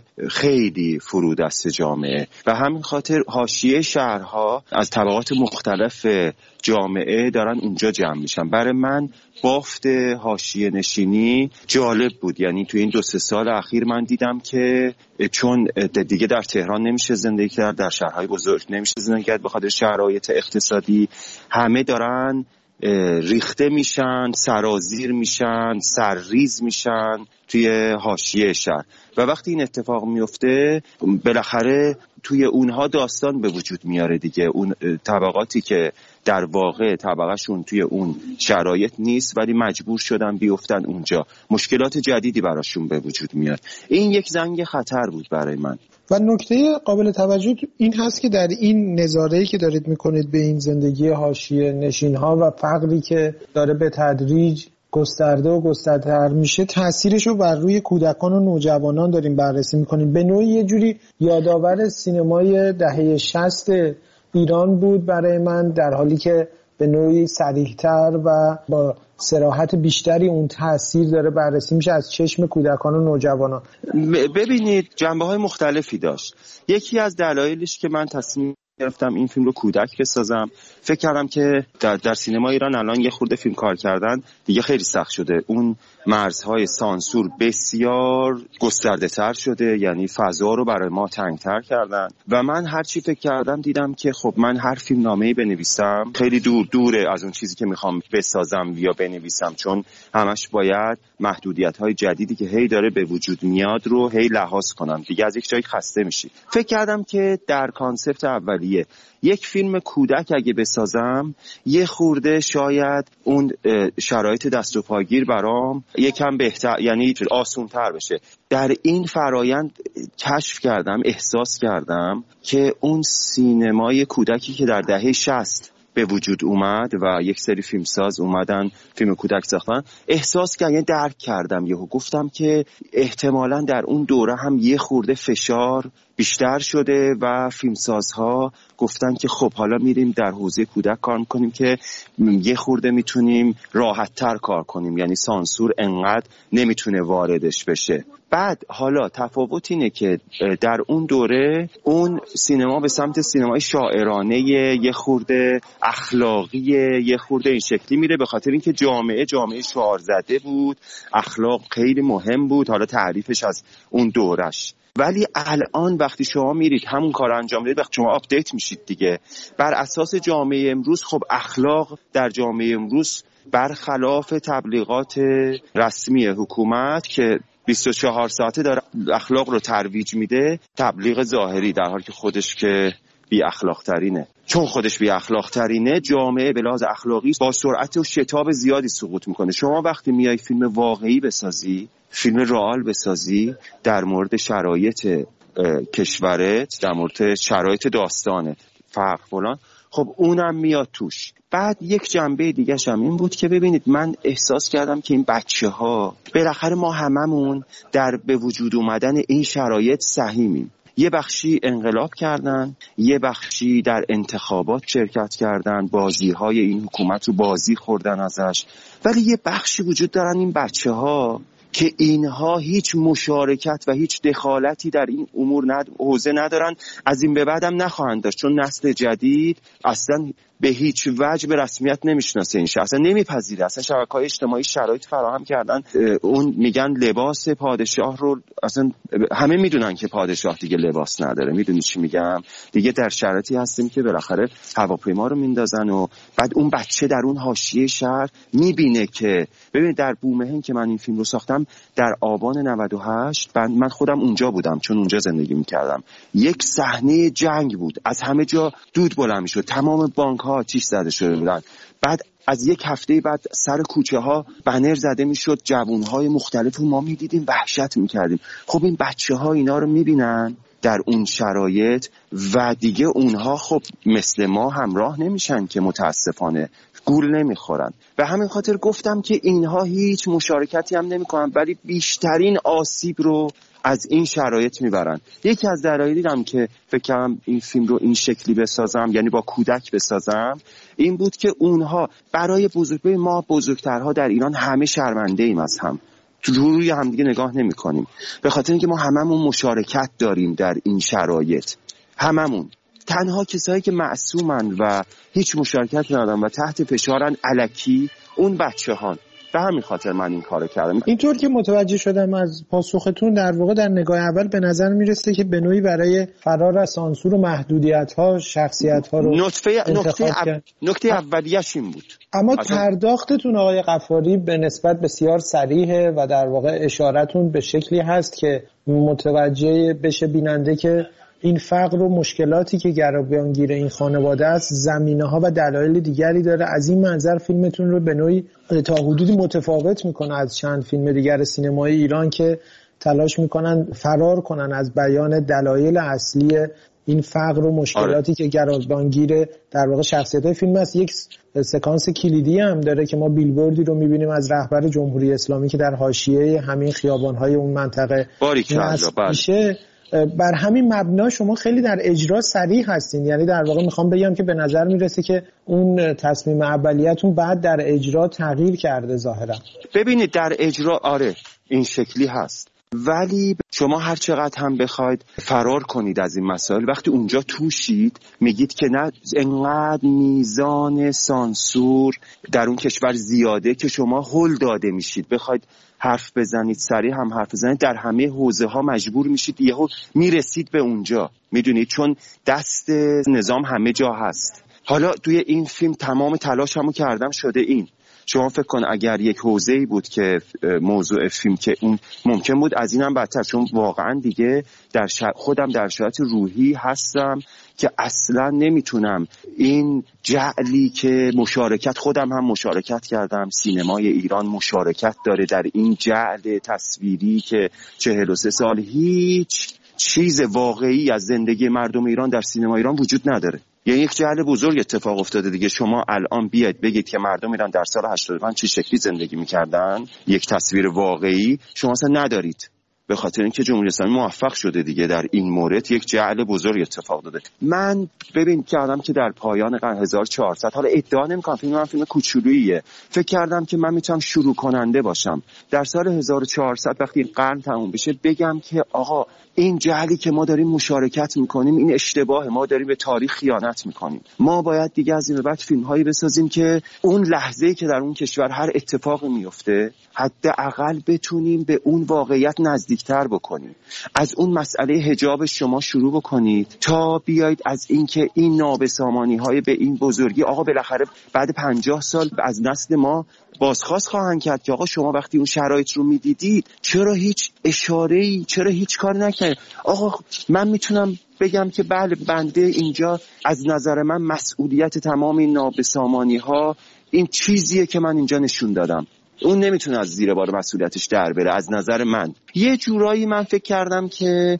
خیلی فرودست جامعه و همین خاطر حاشیه شهرها از طبقات مختلف جامعه دارن اونجا جمع میشن. برای من بافت حاشیه نشینی جالب بود، یعنی تو این دو سه سال اخیر من دیدم که چون دیگه در تهران نمیشه زندگی کرد، در شهرهای بزرگ نمیشه زندگی کرد به خاطر شرایط اقتصادی، همه دارن ریخته میشن، سرازیر میشن، سرریز میشن توی حاشیه شهر و وقتی این اتفاق میفته بالاخره توی اونها داستان به وجود میاره دیگه. اون طبقاتی که در واقع طبقهشون توی اون شرایط نیست ولی مجبور شدن بیفتن اونجا، مشکلات جدیدی براشون به وجود میاد. این یک زنگ خطر بود برای من. و نکته قابل توجه این هست که در این نظاره‌ای که دارید میکنید به این زندگی حاشیه نشین‌ها و فقری که داره به تدریج گسترده و گسترده‌تر میشه، تأثیرش رو بر روی کودکان و نوجوانان داریم بررسی میکنیم. به نوعی یه جوری یادآور سینمای دهه شصت ایران بود برای من، در حالی که به نوعی صریح‌تر و با صراحت بیشتری اون تأثیر داره بررسی میشه از چشم کودکان و نوجوانان. ببینید جنبه‌های مختلفی داشت. یکی از دلایلش که من تصمیم گرفتم این فیلم رو کودک بسازم، فکر کردم که در, در سینما ایران الان یه خورده فیلم کار کردن دیگه خیلی سخت شده. اون مرزهای سانسور بسیار گسترده تر شده، یعنی فضا رو برای ما تنگتر کردن و من هر چی فکر کردم دیدم که خب من هر فیلم نامه‌ای بنویسم خیلی دور دوره از اون چیزی که میخوام بسازم یا بنویسم، چون همش باید محدودیت‌های جدیدی که هی داره به وجود میاد رو هی لحاظ کنم، دیگه از یک جایی خسته میشی. فکر کردم که در کانسپت اولیه واقعیه. یک فیلم کودک اگه بسازم یه خورده شاید اون شرایط دست و پاگیر برام یکم بهتر، یعنی آسون‌تر بشه. در این فرایند کشف کردم، احساس کردم که اون سینمای کودکی که در دهه شصت به وجود اومد و یک سری فیلمساز اومدن فیلم کودک ساختن، احساس کردم، یعنی درک کردم، یهو گفتم که احتمالاً در اون دوره هم یه خورده فشار بیشتر شده و فیلمسازها گفتن که خب حالا میریم در حوزه کودک کار میکنیم که یه خورده میتونیم راحت‌تر کار کنیم، یعنی سانسور انقدر نمیتونه واردش بشه. بعد حالا تفاوت اینه که در اون دوره اون سینما به سمت سینمای شاعرانه یه خورده اخلاقی یه خورده این شکلی میره، به خاطر اینکه جامعه جامعه شعار زده بود، اخلاق خیلی مهم بود، حالا تعریفش از اون دورش. ولی الان وقتی شما میرید همون کار انجام میدید، وقتی شما آپدیت میشید دیگه بر اساس جامعه امروز، خب اخلاق در جامعه امروز برخلاف تبلیغات رسمی حکومت که بیست و چهار ساعته داره اخلاق رو ترویج میده، تبلیغ ظاهری، در حالی که خودش که بی اخلاق ترینه. چون خودش بی اخلاق ترینه، جامعه به لحاظ اخلاقی با سرعت و شتاب زیادی سقوط میکنه. شما وقتی میای فیلم واقعی بسازی، فیلم رئال بسازی در مورد شرایط کشورت، در مورد شرایط داستانت، فرق فلان، خب اونم میاد توش. بعد یک جنبه دیگه هم این بود که ببینید من احساس کردم که این بچه ها بالاخره ما هممون در به وجود اومدن این شرایط سهیمیم. یه بخشی انقلاب کردن، یه بخشی در انتخابات شرکت کردن، بازی‌های این حکومت رو بازی خوردن ازش، ولی یه بخشی وجود دارن این بچه ها که اینها هیچ مشارکت و هیچ دخالتی در این امور ند... حوزه ندارن، از این به بعدم نخواهند داشت، چون نسل جدید اصلا به هیچ وجه به رسمیت نمیشناسه این شخص، اصلا نمیپذیره. اصلا شبکه‌های اجتماعی شرایط فراهم کردن، اون میگن لباس پادشاه رو، اصلا همه میدونن که پادشاه دیگه لباس نداره. میدونی چی میگم؟ دیگه در شرایطی هستیم که بالاخره هواپیما رو میندازن و بعد اون بچه در اون حاشیه شهر میبینه که ببین در بومهن که من این فیلم رو ساختم در آبان نود و هشت، من خودم اونجا بودم چون اونجا زندگی میکردم، یک صحنه جنگ بود، از همه جا دود بلند میشد، تمام بانک ها آتش زده شده بودن. بعد از یک هفته بعد سر کوچه ها بنر زده میشد، جوون های مختلف، و ما میدیدیم وحشت میکردیم. خب این بچه ها اینا رو میبینن در اون شرایط و دیگه اونها خب مثل ما همراه نمیشن که متاسفانه گول نمیخورن. به همین خاطر گفتم که اینها هیچ مشارکتی هم نمیکنن، ولی بیشترین آسیب رو از این شرایط میبرن. یکی از دلایلی هم که فکر کردم این فیلم رو این شکلی بسازم، یعنی با کودک بسازم، این بود که اونها برای بزرگ ما بزرگترها در ایران همه شرمنده ایم از هم، تو روی هم دیگه نگاه نمی کنیم، به خاطر اینکه ما هممون مشارکت داریم در این شرایط. هممون، تنها کسایی که معصومن و هیچ مشارکت ندارن و تحت فشارن الکی اون بچه ها. به همین خاطر من این کارو کردم. اینطور که متوجه شدم از پاسختون، در واقع در نگاه اول به نظر میرسه که به نوعی برای فرار از سانسور و محدودیت‌ها شخصیت‌ها رو نطفه نقطه اب... نقطه اولیه‌اش این بود. اما پرداختتون آقای غفاری به نسبت بسیار صریحه و در واقع اشارتون به شکلی هست که متوجه بشه بیننده که این فقر و مشکلاتی که گروگانگیر این خانواده است زمینه‌ها و دلایل دیگری داره. از این منظر فیلمتون رو به نوعی تا حدودی متفاوت میکنه از چند فیلم دیگر سینمای ایران که تلاش میکنن فرار کنن از بیان دلایل اصلی این فقر و مشکلاتی آره. که گروگانگیر در واقع شخصیت فیلم است. یک سکانس کلیدی هم داره که ما بیلبوردی رو میبینیم از رهبر جمهوری اسلامی که در حاشیه همین خیابان‌های اون منطقه نصب میشه. بر همین مبنا شما خیلی در اجرا صریح هستین، یعنی در واقع میخوام بگم که به نظر میرسه که اون تصمیم اولیتون بعد در اجرا تغییر کرده ظاهرا. ببینید در اجرا آره این شکلی هست، ولی شما هر چقدر هم بخواید فرار کنید از این مسائل، وقتی اونجا توشید میگید که نه انقدر میزان سانسور در اون کشور زیاده که شما هل داده میشید، بخواید حرف بزنید سریع هم حرف بزنید در همه حوزه ها مجبور میشید، یهو میرسید به اونجا، میدونید، چون دست نظام همه جا هست. حالا توی این فیلم تمام تلاشمو کردم شده این شما فکر کن اگر یک حوزه‌ای بود که موضوع فیلم که اون ممکن بود از اینم بدتر، چون واقعا دیگه در شا... خودم در شرایط روحی هستم که اصلا نمیتونم این جعلی که مشارکت، خودم هم مشارکت کردم، سینمای ایران مشارکت داره در این جعل تصویری که چهل و سه سال هیچ چیز واقعی از زندگی مردم ایران در سینما ایران وجود نداره. یعنی یک جعل بزرگ اتفاق افتاده دیگه. شما الان بیاید بگید که مردم ایران در سال هشتاد و پنج چه شکلی زندگی می‌کردن، یک تصویر واقعی شما اصلا ندارید، به خاطر اینکه جمهوری اسلامی موفق شده دیگه در این مورد یک جعل بزرگ اتفاق داده. من ببین کردم که در پایان قرن هزار و چهارصد، حالا ادعا نمی‌کنم فیلم من فیلم کوچولوییه، فکر کردم که من میتونم شروع کننده باشم در سال هزار و چهارصد وقتی این قرن تموم بشه بگم که آقا این جعلی که ما داریم مشارکت میکنیم این اشتباه، ما داریم به تاریخ خیانت میکنیم. ما باید دیگه از این به بعد فیلم‌هایی بسازیم که اون لحظه‌ای که در اون کشور هر اتفاقی میفته حداقل بتونیم به اون واقعیت نزدیکتر بکنیم. از اون مسئله حجاب شما شروع بکنید تا بیایید از اینکه این نابسامانی‌های به این بزرگی، آقا بالاخره بعد پنجاه سال از نسل ما بازخواست خواهند کرد که آقا شما وقتی اون شرایط رو میدیدید چرا هیچ اشاره‌ای، چرا هیچ کار نکردید؟ آقا من میتونم بگم که بله بنده اینجا از نظر من مسئولیت تمام این نابسامانی‌ها این چیزیه که من اینجا نشون دادم. اون نمیتونه از زیر بار مسئولیتش در بره. از نظر من یه جورایی من فکر کردم که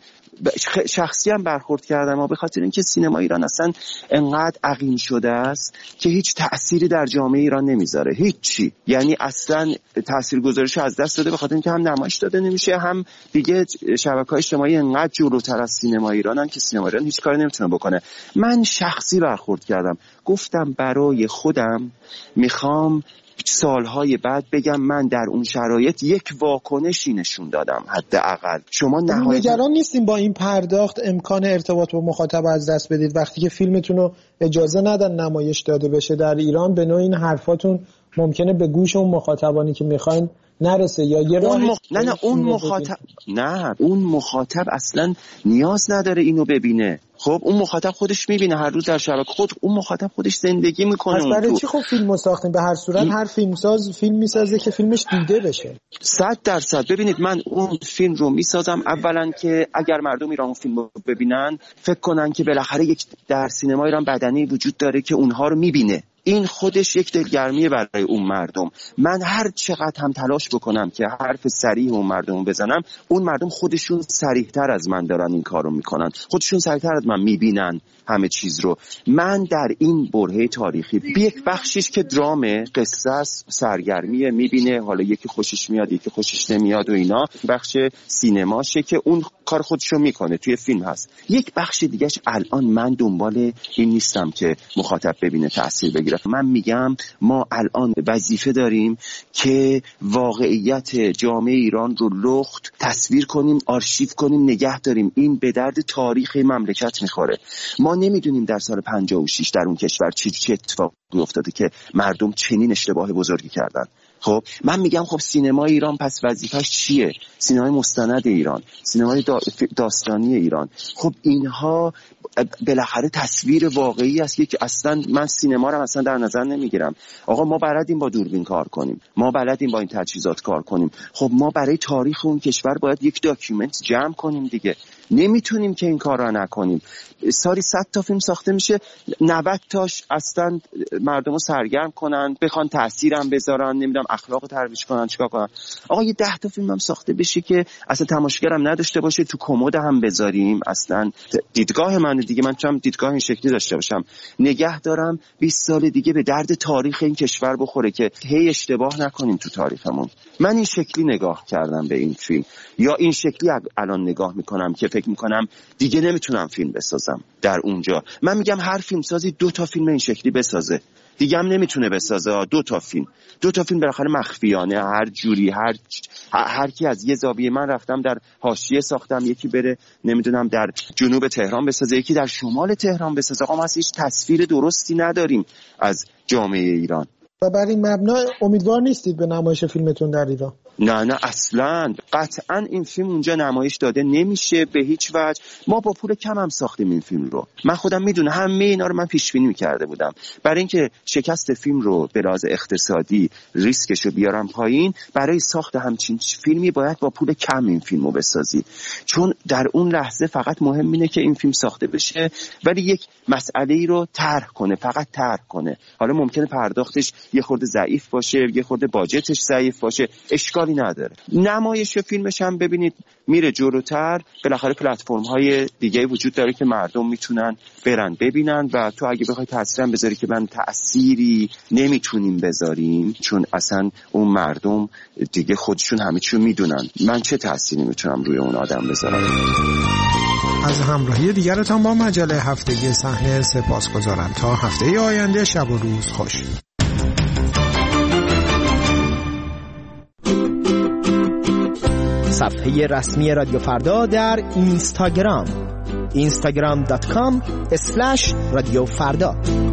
شخصی هم برخورد کردم و به خاطر اینکه سینما ایران اصلا انقدر عقیم شده است که هیچ تأثیری در جامعه ایران نمیذاره، هیچی، یعنی اصلا تاثیرگذاریش از دست داده، به خاطر اینکه هم نمایش داده نمیشه، هم دیگه شبکه‌های اجتماعی انقدر جلوتر از سینما ایرانن که سینما ایران هیچ کاری نمیتونه بکنه. من شخصی برخورد کردم، گفتم برای خودم میخوام سالهای بعد بگم من در اون شرایط یک واکنشی نشون دادم حداقل. شما نهایت نگران نیستیم با این پرداخت امکان ارتباط با مخاطب از دست بدید وقتی که فیلمتون رو اجازه ندن نمایش داده بشه در ایران؟ به نوع این حرفاتون ممکنه به گوش اون مخاطبانی که میخواین نرسه یا یه راه مخ... نه نه اون مخاطب نه اون مخاطب اصلا نیاز نداره اینو ببینه. خب اون مخاطب خودش میبینه هر روز در شبکه، خود اون مخاطب خودش زندگی میکنه. پس برای چی خب فیلمو ساختیم؟ به هر صورت هر فیلمساز فیلم میسازه که فیلمش دیده بشه. صد درصد. ببینید من اون فیلم رو میسازم اولا که اگر مردم ایران اون فیلم رو ببینن فکر کنن که بالاخره یک در سینما ایران بدنی وجود داره که اونها رو میبینه. این خودش یک دلگرمیه برای اون مردم. من هر چقدر هم تلاش بکنم که حرف صریح اون مردم بزنم، اون مردم خودشون صریح‌تر از من دارن این کارو میکنن، خودشون صریح‌تر از من میبینن همه چیز رو. من در این برهه تاریخی یک بخشیش که درامه، قصه است، سرگرمیه، میبینه، حالا یکی خوشش میاد یکی خوشش نمیاد و اینا، بخش سینماشه که اون کار خودشو میکنه توی فیلم هست. یک بخش دیگهش الان من دنبال این نیستم که مخاطب ببینه تأثیر بگیره. من میگم ما الان وظیفه داریم که واقعیت جامعه ایران رو لخت تصویر کنیم، آرشیو کنیم، نگه داریم. این به درد تاریخ مملکت میخوره. ما نمیدونیم در سال پنجاه و شش در اون کشور چی چه اتفاقی افتاده که مردم چنین اشتباه بزرگی کردن. خب من میگم خب سینمای ایران پس وظیفش چیه؟ سینمای مستند ایران، سینمای داستانی ایران، خب اینها بالاخره تصویر واقعی است که اصلا من سینما رو اصلا در نظر نمیگیرم. آقا ما بلدیم با دوربین کار کنیم، ما بلدیم با این تجهیزات کار کنیم، خب ما برای تاریخ اون کشور باید یک داکیومنت جمع کنیم دیگه. نمیتونیم که این کار را نکنیم. سالی صد تا فیلم ساخته میشه، نود تاش اصلا مردم رو سرگرم کنن، بخوان تأثیرم بذارن، نمیدونم اخلاق رو ترویج کنن، چیکار کنن. آقا یه ده تا فیلم هم ساخته بشه که اصلا تماشاگرم نداشته باشه، تو کمد هم بذاریم. اصلا دیدگاه من دیگه، من چم دیدگاه این شکلی داشته باشم، نگه دارم بیست سال دیگه به درد تاریخ این کشور بخوره که هی اشتباه نکنیم تو تاریخمون. من این شکلی نگاه کردم به این فیلم، یا این شکلی الان نگاه میکنم که فکر میکنم دیگه نمیتونم فیلم بسازم در اونجا. من میگم هر فیلمسازی دو تا فیلم این شکلی بسازه، دیگه هم نمیتونه بسازه. دو تا فیلم دو تا فیلم بالاخره مخفیانه، هر جوری، هر هر کی از یه زاویه، من رفتم در حاشیه ساختم، یکی بره نمیدونم در جنوب تهران بسازه، یکی در شمال تهران بسازه. آقا ما هیچ تصویر درستی نداریم از جامعه ایران. و بر این مبنا امیدوار نیستید به نمایش فیلمتون در ایران؟ نه نه اصلا، قطعا این فیلم اونجا نمایش داده نمیشه به هیچ وجه. ما با پول کم هم ساختیم این فیلم رو. من خودم میدونم همه اینا رو من پیش بینی می‌کرده بودم. برای اینکه شکست فیلم رو به لحاظ اقتصادی ریسکش رو بیارم پایین، برای ساخت همچین فیلمی باید با پول کم این فیلم رو بسازی، چون در اون لحظه فقط مهم اینه که این فیلم ساخته بشه، ولی یک مسئله‌ای رو طرح کنه، فقط طرح کنه. حالا ممکنه پرداختش یه خورده ضعیف باشه، یه خورده باجتش ضعیف باشه، اشکالی نداره. نمایش فیلمش هم ببینید میره جلوتر، بالاخره پلتفرم های دیگه وجود داره که مردم میتونن برن ببینن و تو اگه بخوای تاثیرم بذاری که من تأثیری نمیتونیم بذاریم، چون اصلا اون مردم دیگه خودشون همه چیو میدونن، من چه تأثیری میتونم روی اون آدم بذارم. از همراهی دیگرتان با مجله هفتگی صحنه سپاسگزارم. تا هفته آینده شب و روز خوش. صفحه رسمی رادیو فردا در اینستاگرام اینستاگرام دات کام اسلش رادیو فردا.